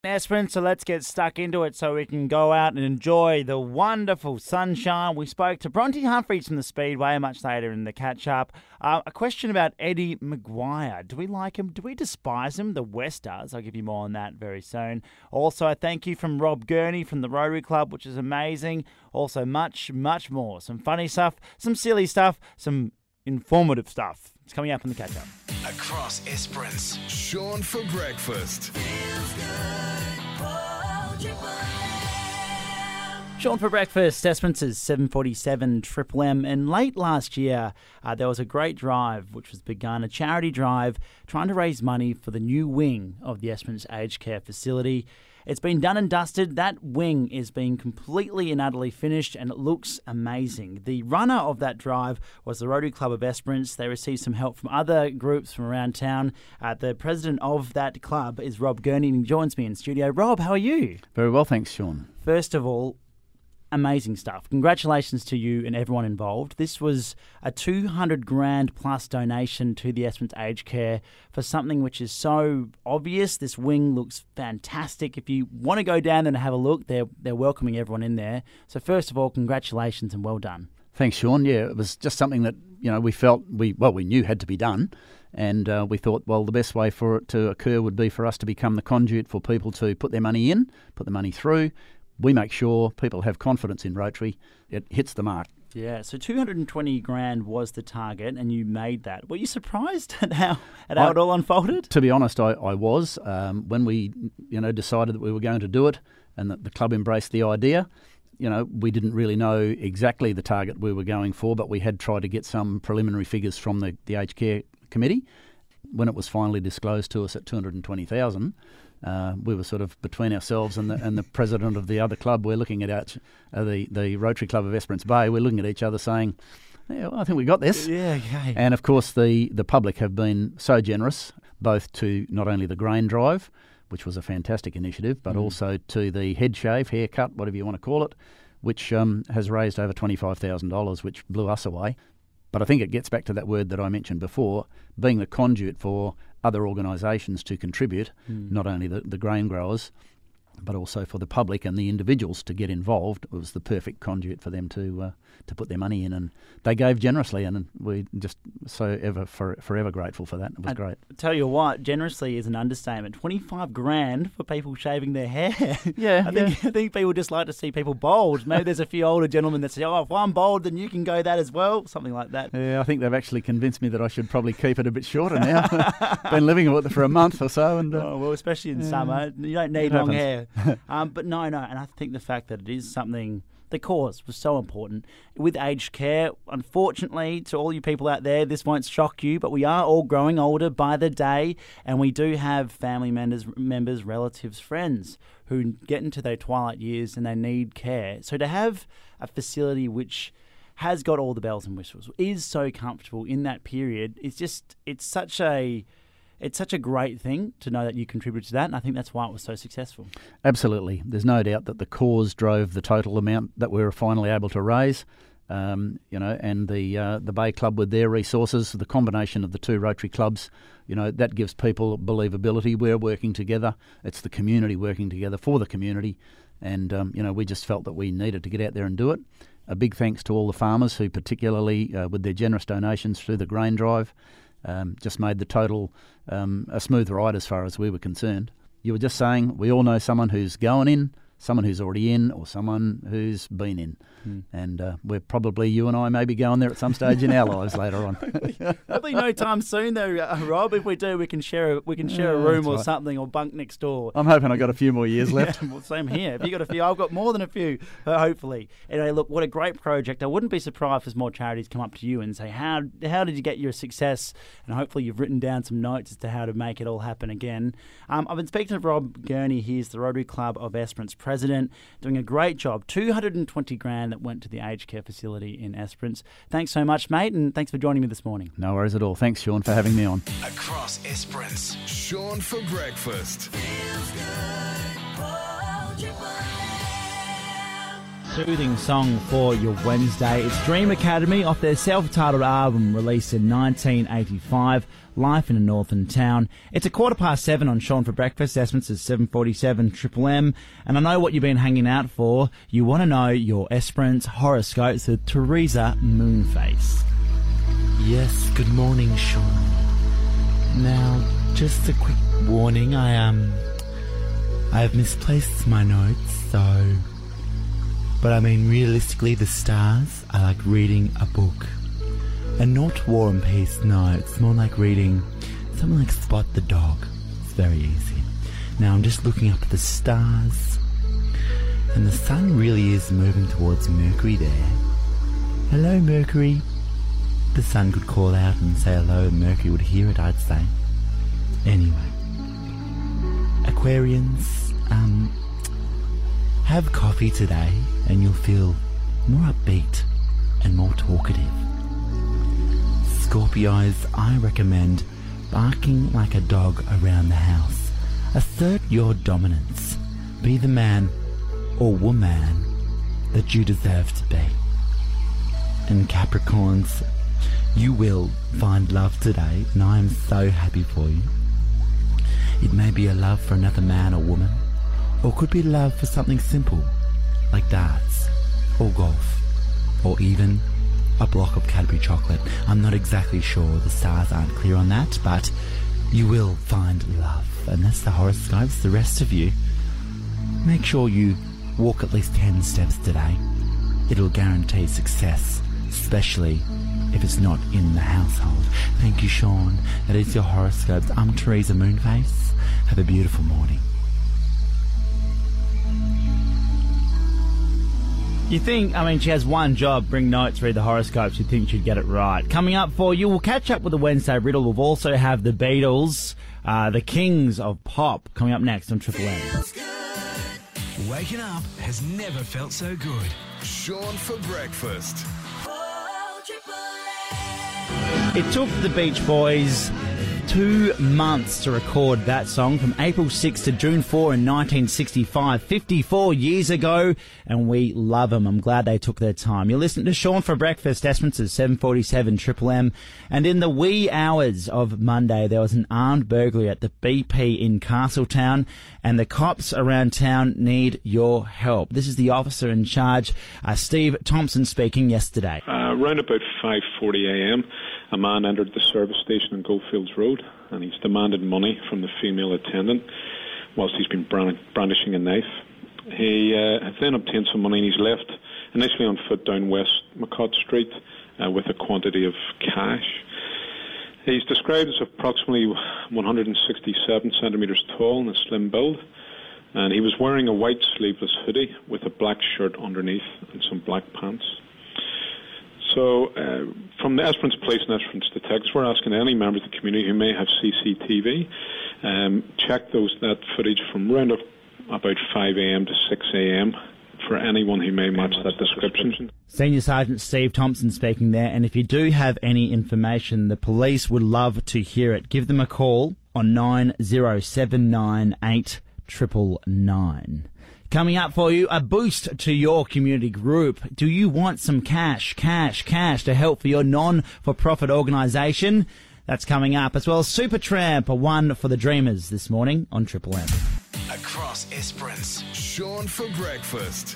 Esperance, so let's get stuck into it so we can go out and enjoy the wonderful sunshine. We spoke to Bronte Humphries from the Speedway much later in the catch-up. A question about Eddie Maguire. Do we like him? Do we despise him? The West does. I'll give you more on that very soon. Also, a thank you from Rob Gurney from the Rotary Club, which is amazing. Also, much, much more. Some funny stuff, some silly stuff, some informative stuff. It's coming up in the catch-up. Across Esperance. Sean for breakfast. Sean for breakfast, Esperance's 747 Triple M. And late last year, there was a great drive which was begun, a charity drive trying to raise money for the new wing of the Esperance Aged Care Facility. It's been done and dusted. That wing is being completely and utterly finished and it looks amazing. The runner of that drive was the Rotary Club of Esperance. They received some help from other groups from around town. The president of that club is Rob Gurney and he joins me in studio. Rob, how are you? Very well, thanks, Sean. First of all, amazing stuff. Congratulations to you and everyone involved. This was a $200,000 plus donation to the Esperance Aged Care for something which is so obvious. This wing looks fantastic. If you want to go down there and have a look, they're welcoming everyone in there. So first of all, congratulations and well done. Thanks, Sean. Yeah, it was just something that we felt we knew had to be done. And we thought, well, the best way for it to occur would be for us to become the conduit for people to put their money in, put the money through. We make sure people have confidence in Rotary. It hits the mark. Yeah, so $220,000 was the target, and you made that. Were you surprised at how it all unfolded? To be honest, I was. When we decided that we were going to do it and that the club embraced the idea, we didn't really know exactly the target we were going for, but we had tried to get some preliminary figures from the Aged Care Committee. When it was finally disclosed to us at $220,000, we were sort of between ourselves and the president of the other club. We're looking at the Rotary Club of Esperance Bay. We're looking at each other saying, yeah, well, I think we got this. Yeah, okay. And of course, the public have been so generous, both to not only the grain drive, which was a fantastic initiative, but also to the head shave, haircut, whatever you want to call it, which has raised over $25,000, which blew us away. But I think it gets back to that word that I mentioned before, being the conduit for other organisations to contribute, not only the grain growers, but also for the public and the individuals to get involved. It was the perfect conduit for them to put their money in, and they gave generously, and we just forever grateful for that. It was great. Tell you what, generously is an understatement. $25,000 for people shaving their hair. Yeah, I think people just like to see people bald. Maybe there's a few older gentlemen that say, "Oh, if I'm bald, then you can go that as well," something like that. Yeah, I think they've actually convinced me that I should probably keep it a bit shorter now. Been living with it for a month or so, and well, especially in summer, you don't need long hair. But no, and I think the fact that it is something. The cause was so important. With aged care, unfortunately, to all you people out there, this won't shock you, but we are all growing older by the day, and we do have family members, relatives, friends who get into their twilight years and they need care. So to have a facility which has got all the bells and whistles, is so comfortable in that period, it's such a great thing to know that you contributed to that, and I think that's why it was so successful. Absolutely. There's no doubt that the cause drove the total amount that we were finally able to raise, and the Bay Club with their resources, the combination of the two Rotary clubs, that gives people believability. We're working together. It's the community working together for the community, and we just felt that we needed to get out there and do it. A big thanks to all the farmers who particularly, with their generous donations through the grain drive, just made the total a smooth ride as far as we were concerned. You were just saying we all know someone who's going in, someone who's already in, or someone who's been in. And we're probably, you and I, may be going there at some stage in our lives later on. Hopefully no time soon though, Rob. If we do, we can share a room or something, or bunk next door. I'm hoping I've got a few more years left. Well, same here. If you got a few, I've got more than a few, hopefully. Anyway, look, what a great project. I wouldn't be surprised if more charities come up to you and say, how did you get your success? And hopefully you've written down some notes as to how to make it all happen again. I've been speaking to Rob Gurney. He's the Rotary Club of Esperance president, doing a great job. $220,000 that went to the aged care facility in Esperance. Thanks so much, mate, and thanks for joining me this morning. No worries at all. Thanks, Sean, for having me on. Across Esperance. Sean for breakfast. Feels good. Hold your breath. Soothing song for your Wednesday. It's Dream Academy off their self-titled album released in 1985, Life in a Northern Town. It's 7:15 on Sean for Breakfast. Estimates is 7:47 Triple M. And I know what you've been hanging out for. You want to know your Esperance horoscopes with Teresa Moonface. Yes, good morning, Sean. Now, just a quick warning, I've misplaced my notes, so... But I mean, realistically, the stars are like reading a book. And not War and Peace, no, it's more like reading something like Spot the Dog. It's very easy. Now, I'm just looking up at the stars, and the sun really is moving towards Mercury there. Hello, Mercury. The sun could call out and say hello, and Mercury would hear it, I'd say. Anyway, Aquarians, have coffee today and you'll feel more upbeat and more talkative. Scorpios, I recommend barking like a dog around the house. Assert your dominance. Be the man or woman that you deserve to be. And Capricorns, you will find love today, and I am so happy for you. It may be a love for another man or woman, or could be love for something simple, like darts, or golf, or even a block of Cadbury chocolate. I'm not exactly sure, the stars aren't clear on that, but you will find love. And that's the horoscopes. The rest of you, make sure you walk at least 10 steps today. It'll guarantee success, especially if it's not in the household. Thank you, Sean. That is your horoscopes. I'm Teresa Moonface. Have a beautiful morning. You think, she has one job, bring notes, read the horoscopes, you'd think she'd get it right. Coming up for you, we'll catch up with the Wednesday Riddle. We'll also have the Beatles, the kings of pop, coming up next on Triple M. Waking up has never felt so good. Sean for breakfast. It took the Beach Boys 2 months to record that song, from April 6 to June 4 in 1965, 54 years ago, and we love them. I'm glad they took their time. You're listening to Sean for Breakfast. Estimates is 7:47 Triple M. And in the wee hours of Monday, there was an armed burglary at the BP in Castletown, and the cops around town need your help. This is the officer in charge, Steve Thompson, speaking yesterday. Around about 5:40am, a man entered the service station on Goldfields Road, and he's demanded money from the female attendant whilst he's been brandishing a knife. He has then obtained some money, and he's left initially on foot down West McCott Street with a quantity of cash. He's described as approximately 167 centimetres tall and a slim build, and he was wearing a white sleeveless hoodie with a black shirt underneath and some black pants. So, from the Esperance Police and Esperance Detectives, we're asking any members of the community who may have CCTV, check that footage from around about 5am to 6am for anyone who may match that description. Senior Sergeant Steve Thompson speaking there, and if you do have any information, the police would love to hear it. Give them a call on 9079 999. Coming up for you, a boost to your community group. Do you want some cash to help for your non-for-profit organisation? That's coming up, as well as Supertramp, a one for the Dreamers this morning on Triple M. Across Esperance. Sean for breakfast.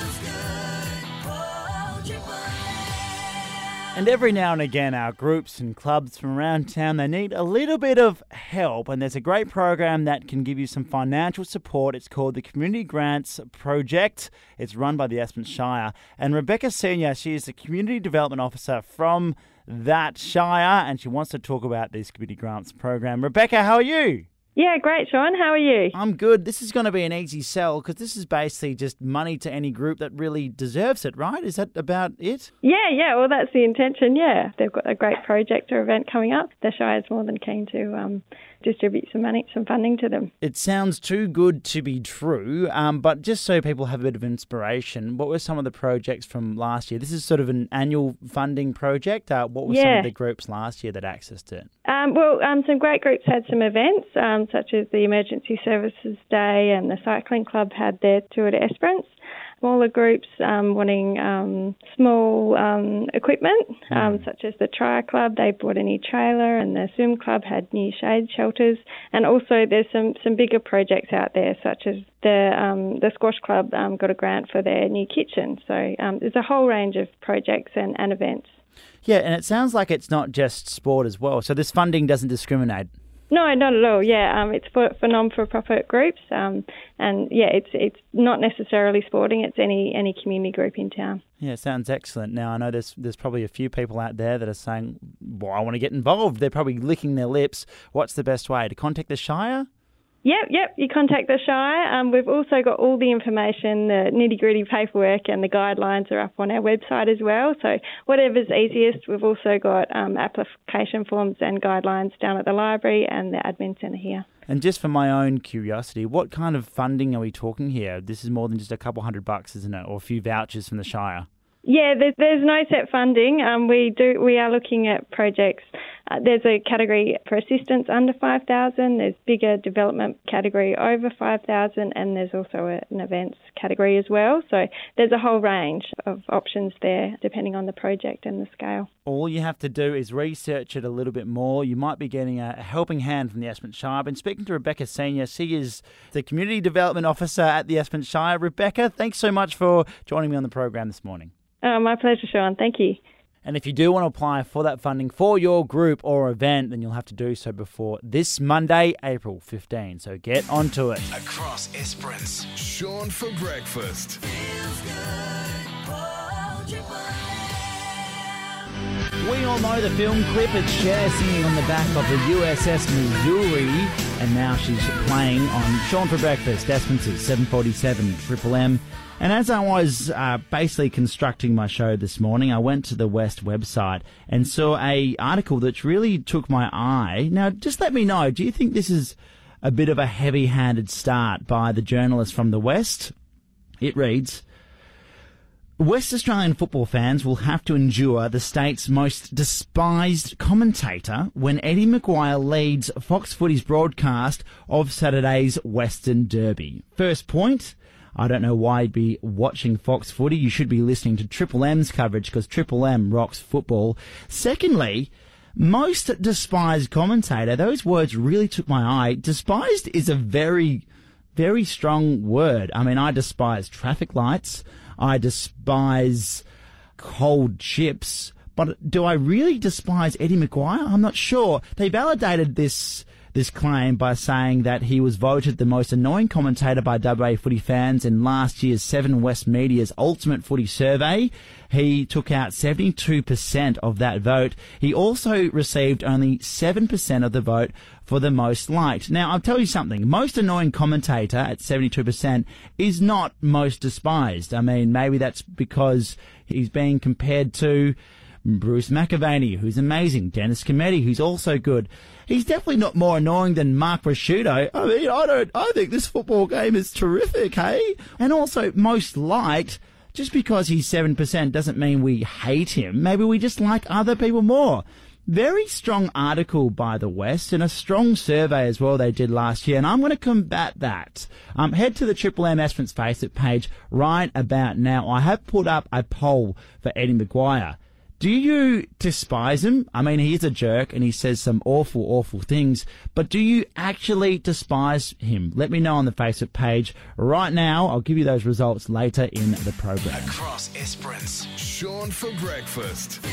And every now and again, our groups and clubs from around town, they need a little bit of help. And there's a great program that can give you some financial support. It's called the Community Grants Project. It's run by the Esperance Shire. And Rebecca Senior, she is the Community Development Officer from that Shire, and she wants to talk about this Community Grants program. Rebecca, how are you? Yeah, great, Sean. How are you? I'm good. This is going to be an easy sell because this is basically just money to any group that really deserves it, right? Is that about it? Yeah. Well, that's the intention, yeah. They've got a great project or event coming up. The Shire's more than keen to distribute some money, some funding to them. It sounds too good to be true, but just so people have a bit of inspiration, what were some of the projects from last year? This is sort of an annual funding project. What were some of the groups last year that accessed it? Some great groups had some events, such as the Emergency Services Day, and the Cycling Club had their Tour de Esperance. smaller groups wanting small equipment, such as the Trier Club. They bought a new trailer, and the Swim Club had new shade shelters. And also there's some bigger projects out there, such as the Squash Club got a grant for their new kitchen. So there's a whole range of projects and events. Yeah, and it sounds like it's not just sport as well. So this funding doesn't discriminate. No, not at all. Yeah, it's for non-for-profit groups, and yeah, it's not necessarily sporting. It's any community group in town. Yeah, sounds excellent. Now I know there's probably a few people out there that are saying, "Well, I want to get involved." They're probably licking their lips. What's the best way to contact the Shire? Yep. You contact the Shire. We've also got all the information, the nitty-gritty paperwork and the guidelines are up on our website as well. So whatever's easiest. We've also got application forms and guidelines down at the library and the admin centre here. And just for my own curiosity, what kind of funding are we talking here? This is more than just a couple $100, isn't it? Or a few vouchers from the Shire? Yeah, there's no set funding. We are looking at projects. There's a category for assistance under 5,000. There's bigger development category over 5,000, and there's also an events category as well. So there's a whole range of options there, depending on the project and the scale. All you have to do is research it a little bit more. You might be getting a helping hand from the Esperance Shire. I've been speaking to Rebecca Senior. She is the Community Development Officer at the Esperance Shire. Rebecca, thanks so much for joining me on the program this morning. My pleasure, Sean. Thank you. And if you do want to apply for that funding for your group or event, then you'll have to do so before this Monday, April 15. So get onto it. Across Esperance. Sean for breakfast. We all know the film clip. It's Cher singing on the back of the USS Missouri, and now she's playing on Sean for Breakfast, Esperance's 747 Triple M. And as I was basically constructing my show this morning, I went to the West website and saw an article that really took my eye. Now, just let me know, do you think this is a bit of a heavy-handed start by the journalist from the West? It reads, West Australian football fans will have to endure the state's most despised commentator when Eddie McGuire leads Fox Footy's broadcast of Saturday's Western Derby. First point, I don't know why you'd be watching Fox Footy. You should be listening to Triple M's coverage because Triple M rocks football. Secondly, most despised commentator. Those words really took my eye. Despised is a very, very strong word. I mean, I despise traffic lights. I despise cold chips. But do I really despise Eddie McGuire? I'm not sure. They validated this claim by saying that he was voted the most annoying commentator by WA footy fans in last year's Seven West Media's Ultimate Footy Survey. He took out 72% of that vote. He also received only 7% of the vote for the most liked. Now, I'll tell you something. Most annoying commentator at 72% is not most despised. I mean, maybe that's because he's being compared to Bruce McAvaney, who's amazing. Dennis Cometti, who's also good. He's definitely not more annoying than Mark Prosciutto. I mean, I think this football game is terrific, hey? And also most liked. Just because he's 7% doesn't mean we hate him. Maybe we just like other people more. Very strong article by the West and a strong survey as well they did last year, and I'm going to combat that. Head to the Triple M Esperance Facebook page right about now. I have put up a poll for Eddie McGuire. Do you despise him? I mean, he is a jerk and he says some awful, awful things, but do you actually despise him? Let me know on the Facebook page right now. I'll give you those results later in the program. Across Esperance. Sean for breakfast.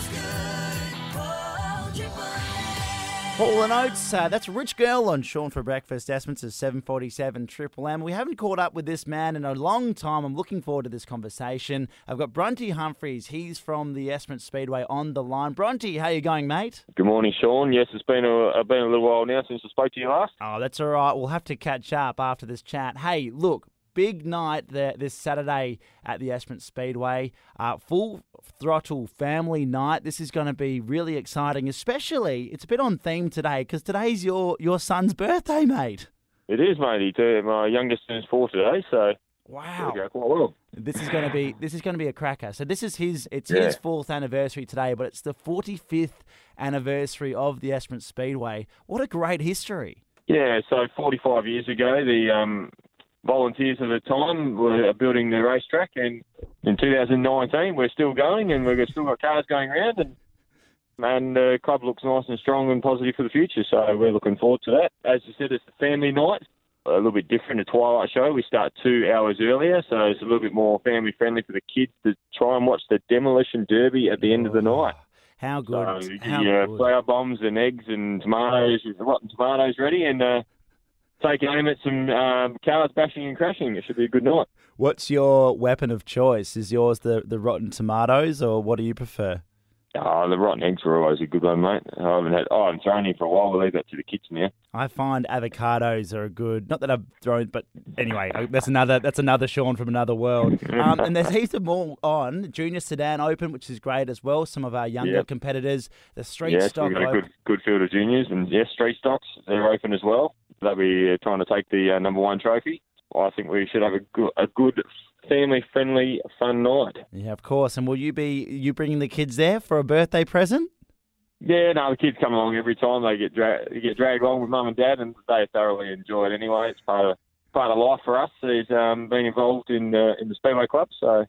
Paul and Oates, that's Rich Girl on Sean for Breakfast. Esperance's 747 Triple M. We haven't caught up with this man in a long time. I'm looking forward to this conversation. I've got Bronte Humphries. He's from the Esperance Speedway on the line. Bronte, how you going, mate? Good morning, Sean. Yes, it's been a little while now since I spoke to you last. Oh, that's all right. We'll have to catch up after this chat. Hey, look. Big night there this Saturday at the Esperance Speedway. Full throttle family night. This is going to be really exciting, especially it's a bit on theme today because today's your son's birthday, mate. It is, matey. My youngest turns 4 today, so wow, go quite well. This is going to be a cracker. So this is his 4th anniversary today, but it's the 45th anniversary of the Esperance Speedway. What a great history! Yeah, so 45 years ago, volunteers at the time were building the racetrack, and in 2019 we're still going, and we've still got cars going around, and the club looks nice and strong and positive for the future, so we're looking forward to that. As you said, it's a family night, a little bit different, a twilight show. We start 2 hours earlier, so it's a little bit more family friendly for the kids to try and watch the Demolition Derby at the end of the night. How good. So How good. flour bombs and eggs and tomatoes, rotten tomatoes ready, and take aim at some cars bashing and crashing. It should be a good night. What's your weapon of choice? Is yours the rotten tomatoes, or what do you prefer? Oh, the rotten eggs were always a good one, mate. I haven't thrown any for a while. We'll leave that to the kids now. I find avocados are a good. Not that I've thrown, but anyway, that's another Sean from another world. And there's heaps of more on. Junior Sedan Open, which is great as well. Some of our younger competitors, the street stock. We've got a good field of juniors, and street stocks, they're open as well. They'll be trying to take the number one trophy. I think we should have a good family-friendly, fun night. Yeah, of course. And will you bringing the kids there for a birthday present? Yeah, no, the kids come along every time. They get dragged along with mum and dad, and they thoroughly enjoy it anyway. It's part of life for us. He's been involved in the Speedway Club. So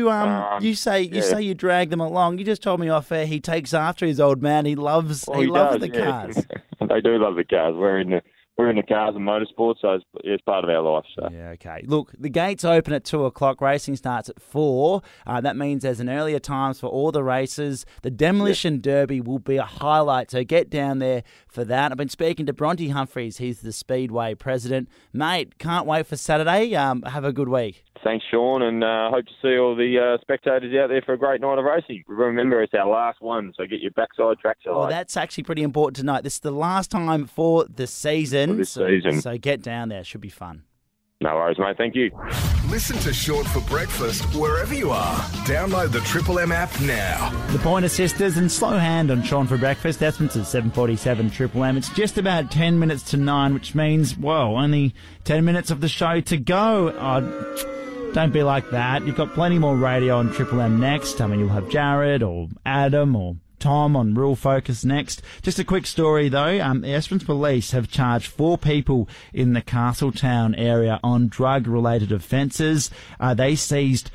you say you drag them along. You just told me off air he takes after his old man. He loves the cars. They do love the cars. We're in the cars and motorsports, so it's part of our life. So. Yeah, okay. Look, the gates open at 2 o'clock. Racing starts at 4. That means there's an earlier times for all the races. The Demolition Derby will be a highlight, so get down there for that. I've been speaking to Bronte Humphries. He's the Speedway president. Mate, can't wait for Saturday. Have a good week. Thanks, Sean, and hope to see all the spectators out there for a great night of racing. Remember, it's our last one, so get your backside trackside. Oh, that's actually pretty important to note. This is the last time for the season. So get down there. Should be fun. No worries, mate. Thank you. Listen to Sean for Breakfast wherever you are. Download the Triple M app now. The Pointer Sisters and Slow Hand on Sean for Breakfast. Estimates at 7:47 Triple M. It's just about 10 minutes to 9, which means, only 10 minutes of the show to go. Don't be like that. You've got plenty more radio on Triple M next. I mean, you'll have Jared or Adam or Tom on Rural Focus next. Just a quick story, though. The Esperance Police have charged 4 people in the Castletown area on drug-related offences. They seized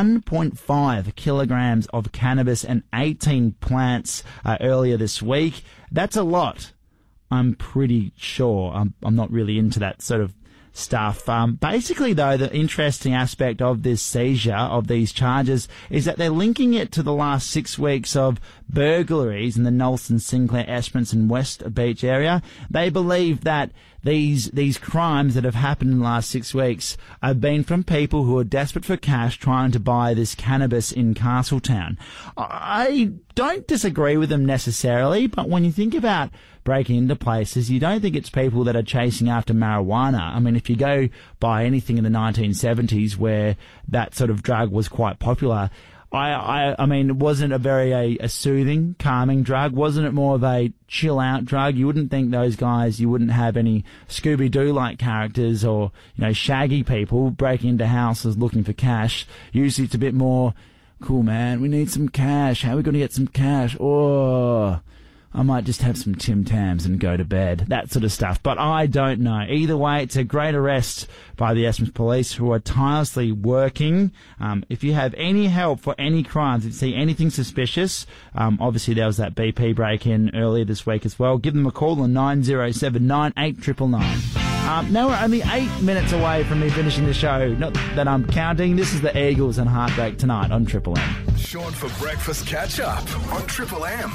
1.5 kilograms of cannabis and 18 plants earlier this week. That's a lot, I'm pretty sure. I'm not really into that sort of stuff. Basically, though, the interesting aspect of this seizure, of these charges, is that they're linking it to the last 6 weeks of burglaries in the Nelson, Sinclair, Esperance and West Beach area. They believe that these crimes that have happened in the last 6 weeks have been from people who are desperate for cash trying to buy this cannabis in Castletown. I don't disagree with them necessarily, but when you think about breaking into places, you don't think it's people that are chasing after marijuana. I mean, if you go by anything in the 1970s where that sort of drug was quite popular, I mean, it wasn't a very a soothing, calming drug. Wasn't it more of a chill-out drug? You wouldn't think those guys, you wouldn't have any Scooby-Doo-like characters or, shaggy people breaking into houses looking for cash. Usually it's a bit more, cool, man, we need some cash. How are we going to get some cash? Oh, I might just have some Tim Tams and go to bed. That sort of stuff. But I don't know. Either way, it's a great arrest by the Esperance Police, who are tirelessly working. If you have any help for any crimes, if you see anything suspicious, obviously there was that BP break-in earlier this week as well, give them a call on 907 9899. Now we're only 8 minutes away from me finishing the show. Not that I'm counting. This is the Eagles and Heartbreak tonight on Triple M. Sean for Breakfast catch up on Triple M.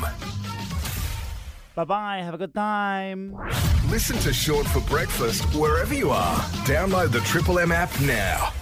Bye-bye. Have a good time. Listen to Sean for Breakfast wherever you are. Download the Triple M app now.